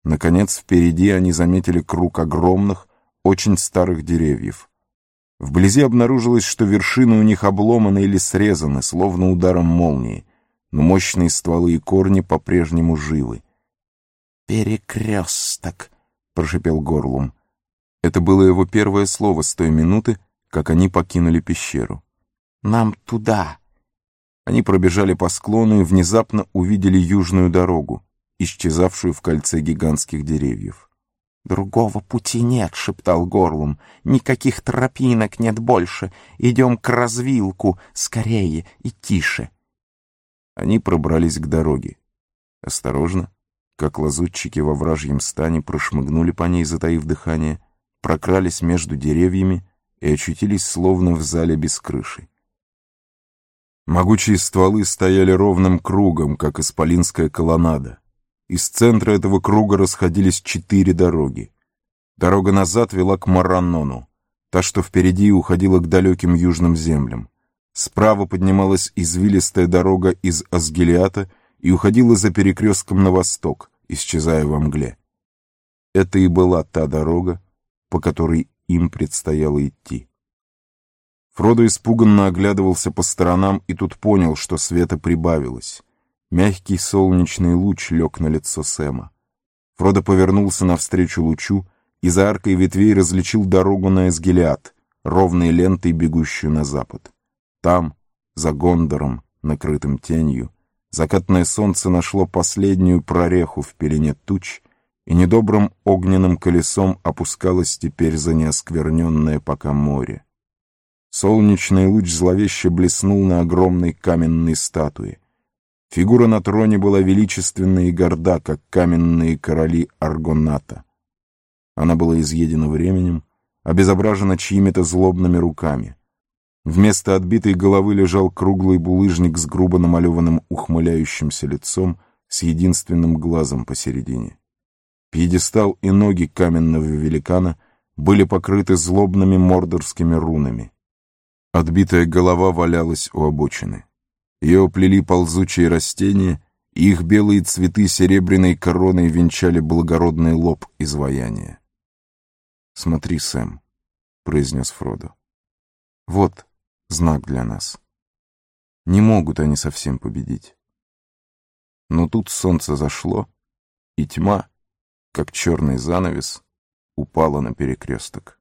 Наконец, впереди они заметили круг огромных, очень старых деревьев. Вблизи обнаружилось, что вершины у них обломаны или срезаны, словно ударом молнии, но мощные стволы и корни по-прежнему живы. «Перекресток», — прошипел Горлум. Это было его первое слово с той минуты, как они покинули пещеру. «Нам туда». Они пробежали по склону и внезапно увидели южную дорогу, исчезавшую в кольце гигантских деревьев. «Другого пути нет», — шептал Горлум. «Никаких тропинок нет больше. Идем к развилку. Скорее и тише». Они пробрались к дороге. Осторожно, как лазутчики во вражьем стане, прошмыгнули по ней, затаив дыхание, прокрались между деревьями и очутились словно в зале без крыши. Могучие стволы стояли ровным кругом, как исполинская колоннада. Из центра этого круга расходились 4 дороги. Дорога назад вела к Мараннону, та, что впереди, уходила к далеким южным землям. Справа поднималась извилистая дорога из Асгилиата и уходила за перекрестком на восток, исчезая во мгле. Это и была та дорога, по которой им предстояло идти. Фродо испуганно оглядывался по сторонам и тут понял, что света прибавилось. Мягкий солнечный луч лег на лицо Сэма. Фродо повернулся навстречу лучу и за аркой ветвей различил дорогу на Эсгилиат, ровной лентой, бегущую на запад. Там, за Гондором, накрытым тенью, закатное солнце нашло последнюю прореху в пелене туч и недобрым огненным колесом опускалось теперь за неоскверненное пока море. Солнечный луч зловеще блеснул на огромной каменной статуе. Фигура на троне была величественна и горда, как каменные короли Аргоната. Она была изъедена временем, обезображена чьими-то злобными руками. Вместо отбитой головы лежал круглый булыжник с грубо намалеванным ухмыляющимся лицом с единственным глазом посередине. Пьедестал и ноги каменного великана были покрыты злобными мордорскими рунами. Отбитая голова валялась у обочины. Ее оплели ползучие растения, и их белые цветы серебряной короной венчали благородный лоб изваяния. «Смотри, Сэм», — произнес Фродо. «Вот знак для нас. Не могут они совсем победить». Но тут солнце зашло, и тьма, как черный занавес, упала на перекресток.